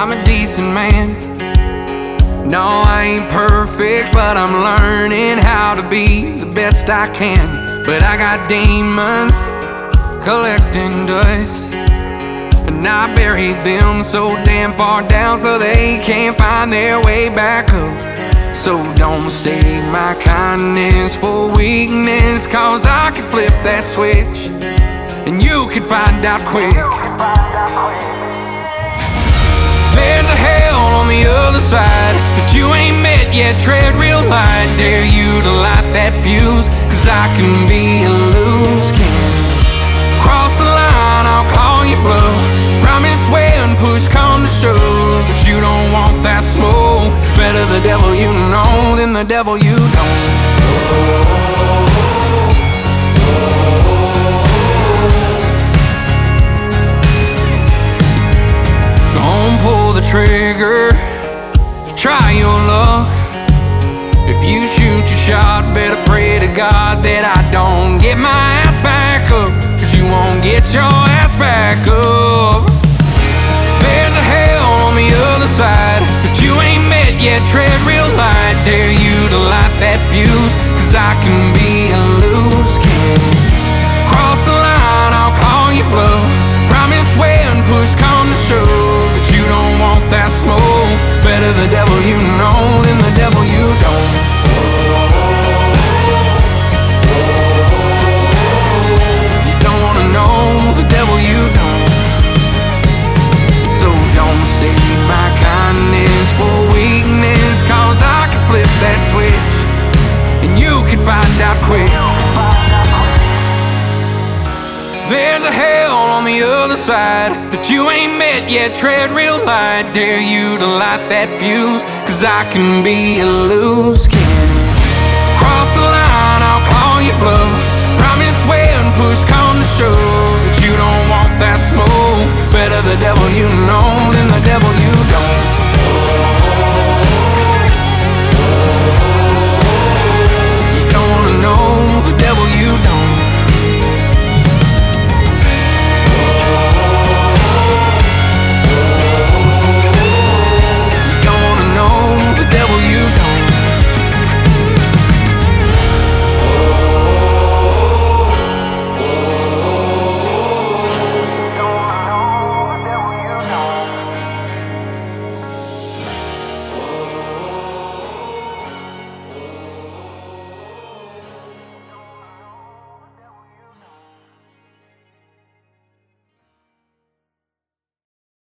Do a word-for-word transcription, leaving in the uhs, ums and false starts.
I'm a decent man. No, I ain't perfect, but I'm learning how to be the best I can. But I got demons collecting dust, and I buried them so damn far down so they can't find their way back up. So don't mistake my kindness for weakness, cause I can flip that switch and you can find out quick. There's a hell on the other side that you ain't met yet. Tread real light, dare you to light that fuse, cause I can be a loose cannon. Cross the line, I'll call you bluff. Promise when push come to shove, but you don't want that smoke. Better the devil you know than the devil you don't. Don't pull the trigger, try your luck. If you shoot your shot, better pray to God that I don't get my ass back up, cause you won't get your ass back up. There's a hell on the other side that you ain't met yet. Tread real light, dare you to light that fuse, cause I can be a loose cannon. Cross the line, I'll call you bluff. Promise when push come to shove, but you don't want that smoke. Better the devil you know than the devil you don't. You don't wanna know the devil you don't. So don't mistake my kindness for weakness, cause I can flip that switch and you can find out quick. There's a hell on the other side that you ain't met yet. Tread real light, dare you to light that fuse, cause I can be a loose cannon. Cross the line, I'll call you bluff. Promise when push come to shove that you don't want that smoke. Better the devil you know than the devil you